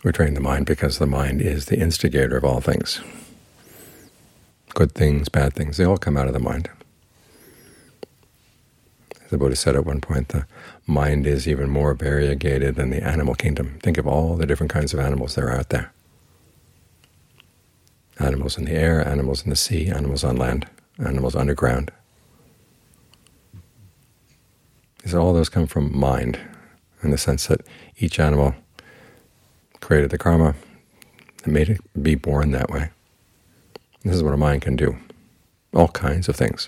We train the mind because the mind is the instigator of all things. Good things, bad things, they all come out of the mind. As the Buddha said at one point, the mind is even more variegated than the animal kingdom. Think of all the different kinds of animals there are out there. Animals in the air, animals in the sea, animals on land, animals underground. All those come from mind, in the sense that each animal created the karma that made it be born that way. This is what a mind can do, all kinds of things.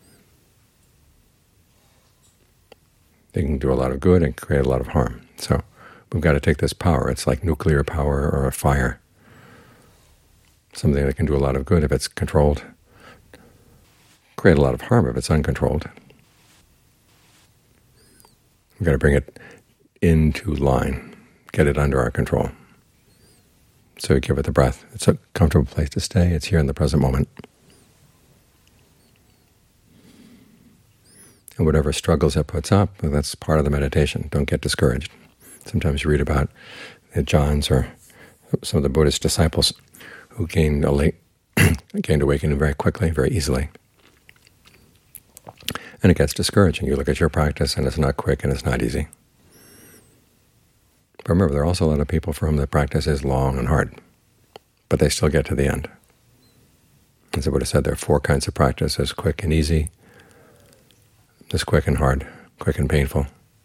They can do a lot of good and create a lot of harm. So we've got to take this power. It's like nuclear power or a fire, something that can do a lot of good if it's controlled, create a lot of harm if it's uncontrolled. We've got to bring it into line, get it under our control. So we give it the breath. It's a comfortable place to stay. It's here in the present moment. And whatever struggles it puts up, well, that's part of the meditation. Don't get discouraged. Sometimes you read about the Johns or some of the Buddhist disciples who gained awakening very quickly, very easily. And it gets discouraging. You look at your practice and it's not quick and it's not easy. But remember, there are also a lot of people for whom the practice is long and hard, but they still get to the end. As the Buddha said, there are 4 kinds of practice. There's quick and easy, there's quick and hard, quick and painful,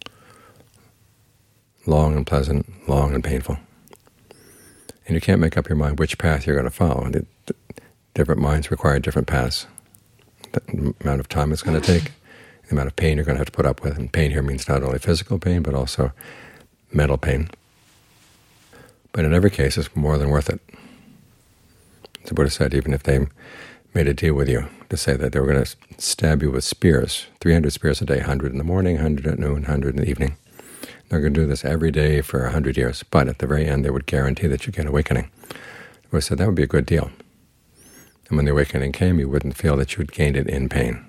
long and pleasant, long and painful. And you can't make up your mind which path you're going to follow. And different minds require different paths. The amount of time it's going to take, the amount of pain you're going to have to put up with. And pain here means not only physical pain, but also mental pain. But in every case, it's more than worth it. As the Buddha said, even if they made a deal with you to say that they were going to stab you with spears, 300 spears a day, 100 in the morning, 100 at noon, 100 in the evening. They're going to do this every day for 100 years, but at the very end they would guarantee that you get awakening. The Buddha said that would be a good deal. And when the awakening came, you wouldn't feel that you had gained it in pain.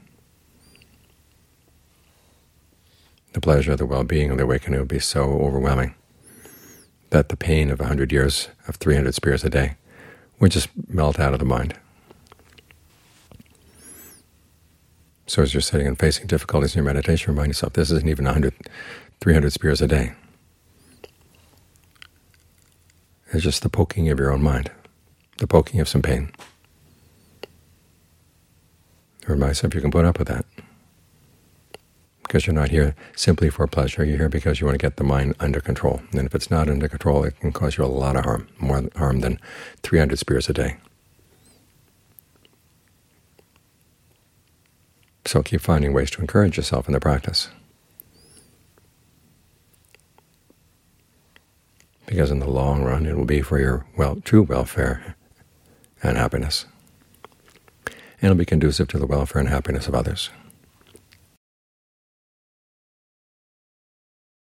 The pleasure, the well-being of the awakening would be so overwhelming that the pain of 100 years of 300 spears a day would just melt out of the mind. So as you're sitting and facing difficulties in your meditation, remind yourself, this isn't even 300 spears a day. It's just the poking of your own mind, the poking of some pain. Remind yourself you can put up with that, because you're not here simply for pleasure. You're here because you want to get the mind under control. And if it's not under control, it can cause you a lot of harm, more harm than 300 spears a day. So keep finding ways to encourage yourself in the practice, because in the long run it will be for your true welfare and happiness, and it will be conducive to the welfare and happiness of others.